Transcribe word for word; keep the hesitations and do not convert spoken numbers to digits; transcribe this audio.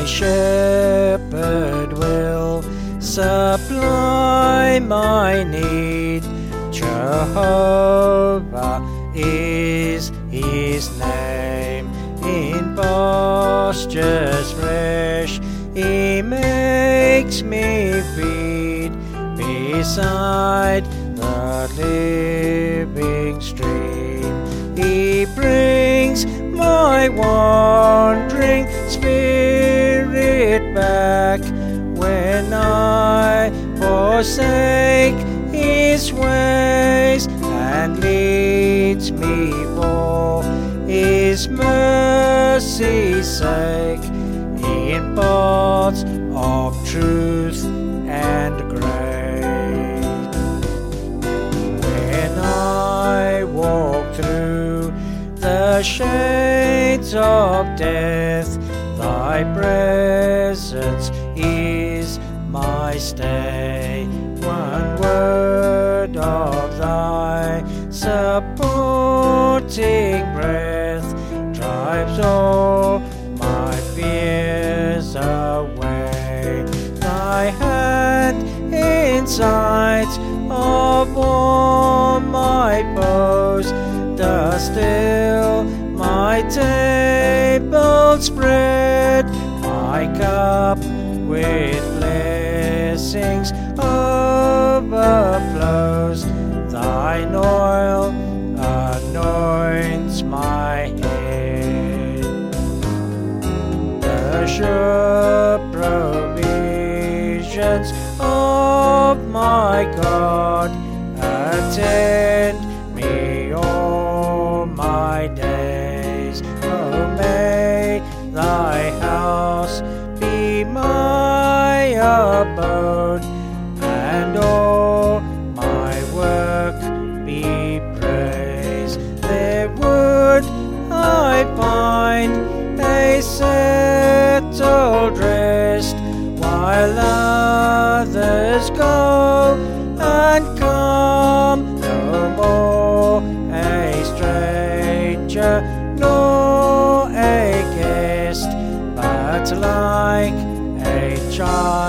My shepherd will supply my need. Jehovah is his name. In pastures fresh he makes me feed beside the living stream. He brings my wandering spirit back when I forsake his ways, and leads me for his mercy's sake in paths of truth and grace. When I walk through the shades of death, thy presence is my stay. One word of thy supporting breath drives all my fears away. Thy hand in sight of all my foes doth still my table spread. My cup with blessings overflows. Thine oil anoints my head. The sure provisions of my God attend me all my days. Oh, may thy house be my abode, and all my work be praise. There would I find a settled rest, while others go and come no more, a stranger nor a guest, but like a child